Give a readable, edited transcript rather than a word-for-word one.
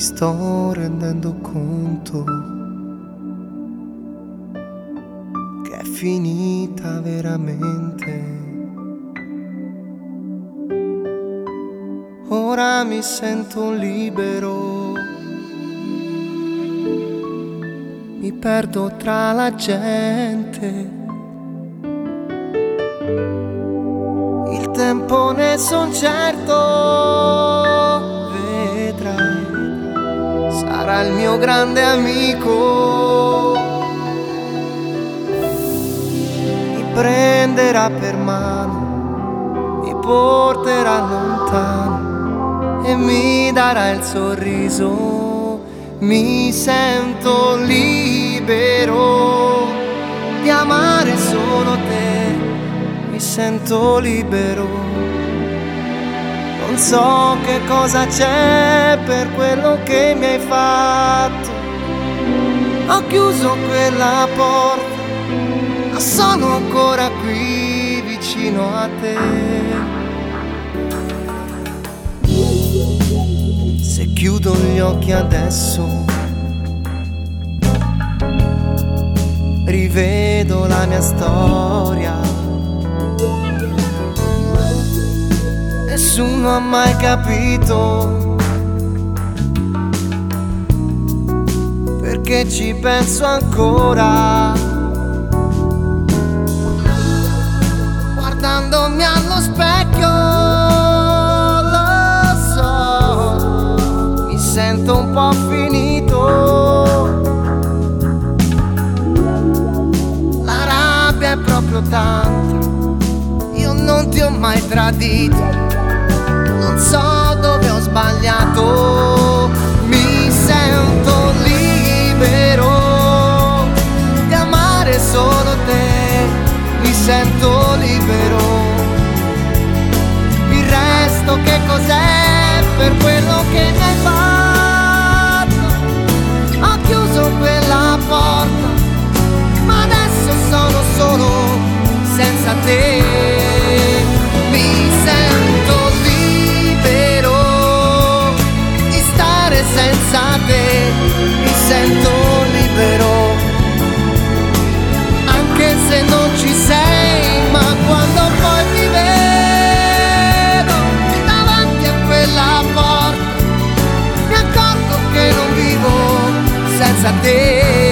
sto rendendo conto che è finita veramente. Ora mi sento libero, mi perdo tra la gente. Il tempo ne son certo, vedrai, sarà il mio grande amico. Mi prenderà per mano, mi porterà lontano e mi darà il sorriso. Mi sento libero di amare solo te, mi sento libero. Non so che cosa c'è per quello che mi hai fatto. Ho chiuso quella porta, ma sono ancora qui vicino a te. Se chiudo gli occhi adesso, rivedo la mia storia. Nessuno ha mai capito perché ci penso ancora. Guardandomi allo specchio, sento un po' finito. La rabbia è proprio tanta, io non ti ho mai tradito, non so dove ho sbagliato. Mi sento libero di amare solo te, mi sento libero. Il resto che cos'è per quello che mi hai fatto? Quella porta, ma adesso sono solo senza te. Mi sento libero di stare senza te, mi sento libero anche se non ci sei, ma quando poi mi vedo davanti a quella porta mi accorgo che non vivo senza te.